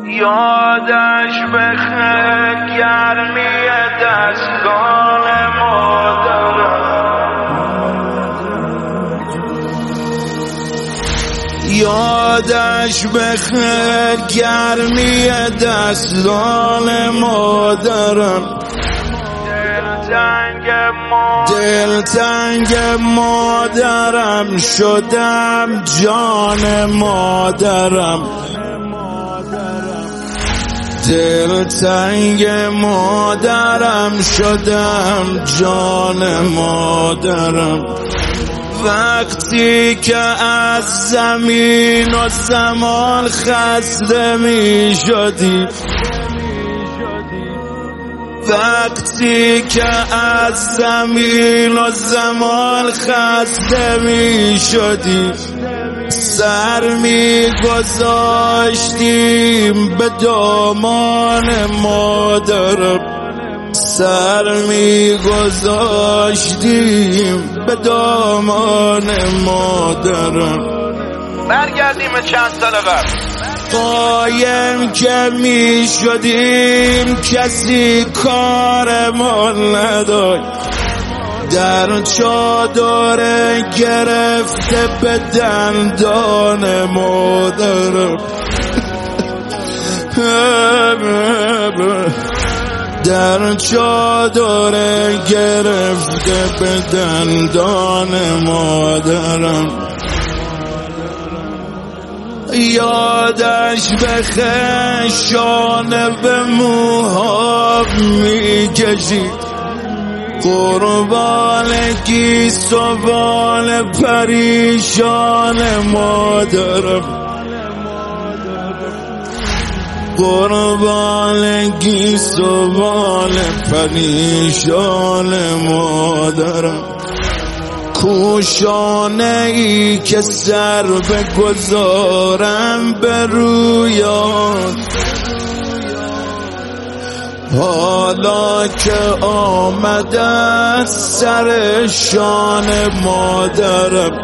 یادش بخیر گرمی دستان مادرم، یادش بخیر گرمی دستان مادرم. دلتنگ مادرم شدم جان مادرم، دلتنگ مادرم شدم جان مادرم. وقتی که از زمین و زمان خسته می شدی، وقتی که از زمین و زمان خسته می شدی، سر می گذاشتیم به دامان مادرم، سر می گذاشتیم به دامان مادرم. برگردیم چند سال قبل، قایم که می شدیم کسی کارمان نداشت، در چادر گرفته به دندان مادرم، در چادر گرفته به دندان مادرم. یادش بخیر شانه به موها می کشید، قربان گیس و بال پریشان مادرم، قربان گیس و بال پریشان مادرم. کوشانه ای که سر بگذارم به رویان، حالا که آمده سر شان مادرم،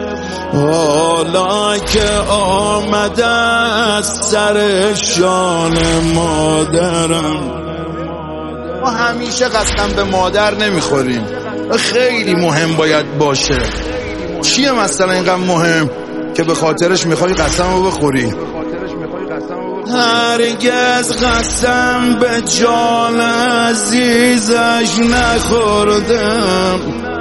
حالا که آمده سر شان مادرم. ما همیشه قسم به مادر نمیخوریم، خیلی مهم باید باشه. چیه مثلا اینقدر مهم که به خاطرش میخوای قسم رو بخوری؟ هرگز قسم به جان عزیزش نخوردم،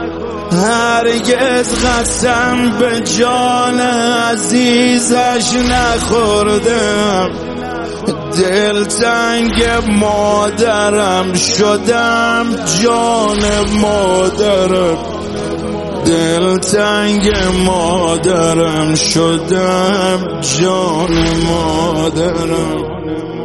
هرگز قسم به جان عزیزش نخوردم. دلتنگ مادرم شدم جان مادرم، دلتنگ مادرم شدم جان مادرم.